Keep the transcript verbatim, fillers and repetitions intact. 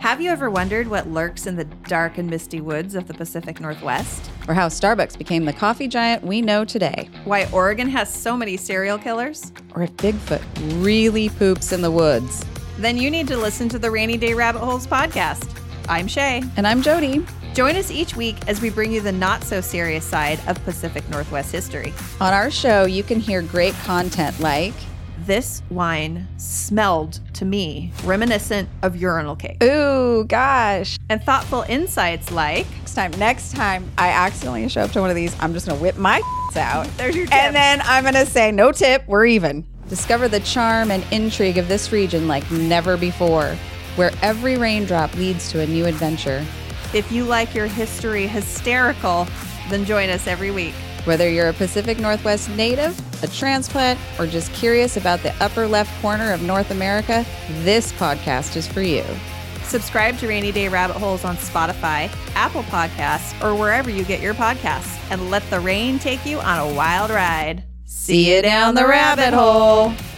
Have you ever wondered what lurks in the dark and misty woods of the Pacific Northwest? Or how Starbucks became the coffee giant we know today? Why Oregon has so many serial killers? Or if Bigfoot really poops in the woods? Then you need to listen to the Rainy Day Rabbit Holes podcast. I'm Shay. And I'm Jody. Join us each week as we bring you the not-so-serious side of Pacific Northwest history. On our show, you can hear great content like... This wine smelled to me reminiscent of urinal cake. Ooh, gosh. And thoughtful insights like... Next time, next time I accidentally show up to one of these, I'm just going to whip my out. There's your tip. And then I'm going to say, no tip, we're even. Discover the charm and intrigue of this region like never before, where every raindrop leads to a new adventure. If you like your history hysterical, then join us every week. Whether you're a Pacific Northwest native, a transplant, or just curious about the upper left corner of North America, this podcast is for you. Subscribe to Rainy Day Rabbit Holes on Spotify, Apple Podcasts, or wherever you get your podcasts, and let the rain take you on a wild ride. See you down the rabbit hole.